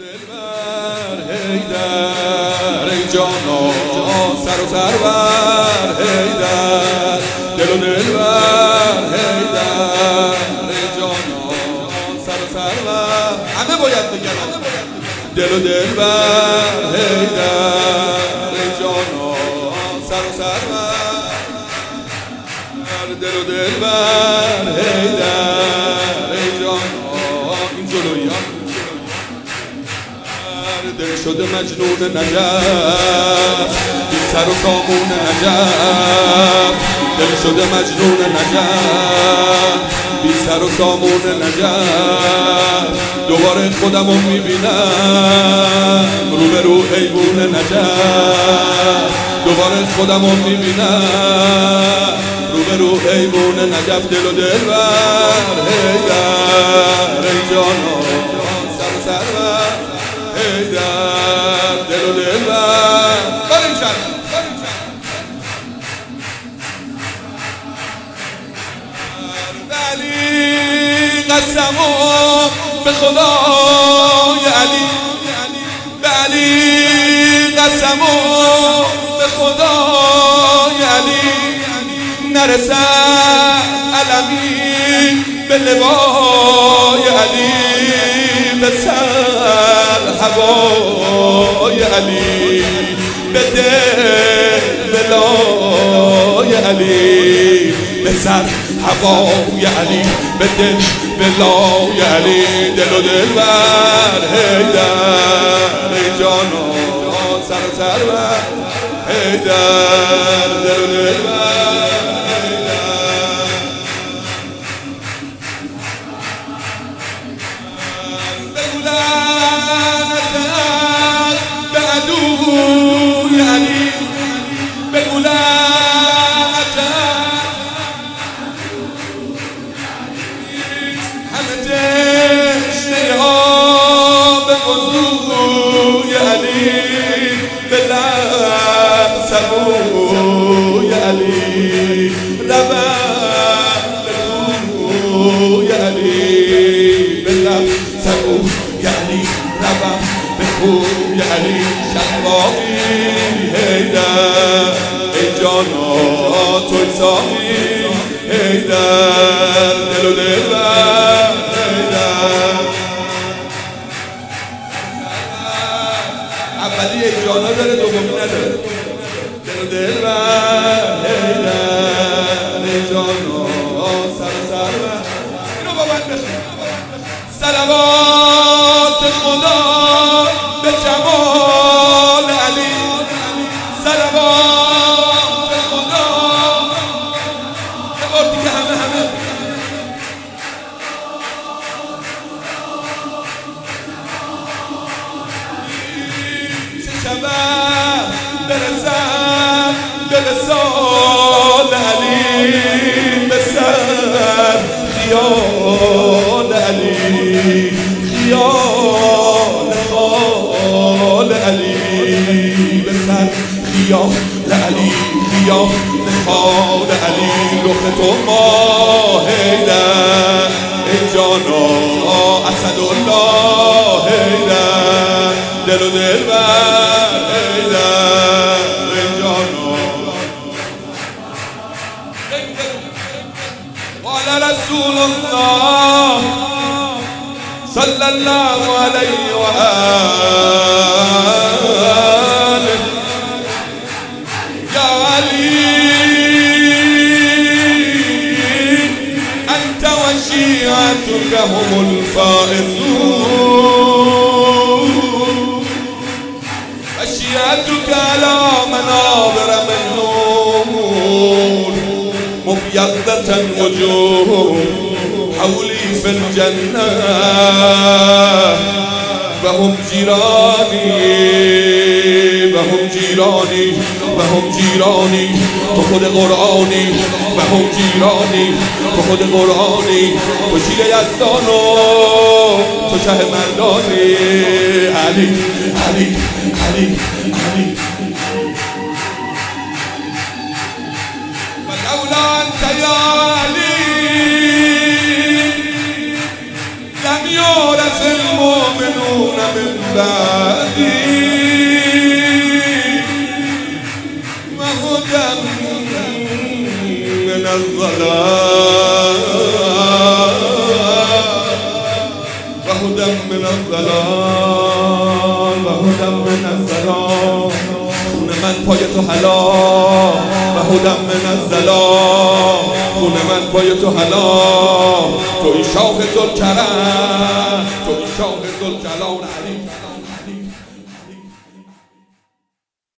دلبر حیدر ای جانا سر و سرور حیدر دل و دلبر حیدر ای جانا سر و سرور همه باید بگن دل و دلبر حیدر ای جانا سر و سرور دل و دلبر حیدر ای جانا این جلویی دل شده مجنون نجف بی سر و سامون نجف دل شده مجنون نجف بی سر و سامون نجف دوباره خودمو میبینم رو به رو حیوون نجف دوباره خودمو میبینم رو به رو حیوون نجف دل و دلبر حیدر ای جانا سر و سرور حیدر دل و دلبر باریم شد علی قسمو به خدای علی به علی قسمو به خدای علی نرسد علمی به لوای علی به سر هوای علی به دل ولای علی به سر هوای علی به دل ولای علی دل و دلبر حیدر ای جانا سر و سرور حیدر دل و دلبر سبوی علی ربم بخوی علی بلب سبوی علی ربم بخوی علی شقاقی حیدر ای جانا توی ساقی حیدر دل و دلبر حیدر اولی ای جانا داره دومی نداره دلبر حیدر ای جانا سر و سرور اینو با من بخون صلوات خدا به جمال علی صلوات خدا یه بار دیگه همه چه شود برسد دل سال علی به سر خیال علی خیال خال علی به سر خیال علی خیال خال علی رخ تو ما حیدر ای جانا اسدالله حیدر دل و دلبر حیدر قال رسول الله صلى الله عليه وآله يا علي أنت وشيعتك هم الفائزون وشيعتك على منابر من نور مبيضة وجوه حولي في الجنة وهم جيراني وهم جيراني وهم جيراني تو خود قرآنی وهم جيراني تو خود قرآنی تو شیر یزدانو تو شه مردانی علی علی علی علی ولولا انت یا علی لم یورث المؤمن المؤمنون من بعدی و هدى من الضلال و هدى من الضلال و هدى من الضلال. خون من پای تو حلال و هدى من الضلال. خون من پای تو حلال. توی شاه ذوالکرم، توی شاه ذوالجلال.